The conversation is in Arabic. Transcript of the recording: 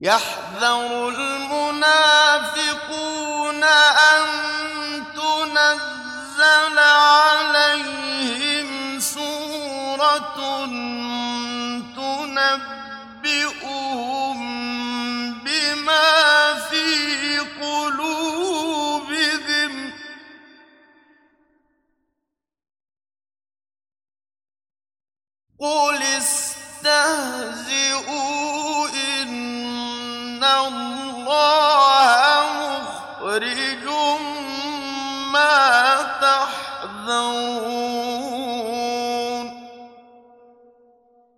يحذر المنافقون أن تنزل عليهم سورة تنبئهم بما في قلوبهم قل استهزئوا إن الله مخرج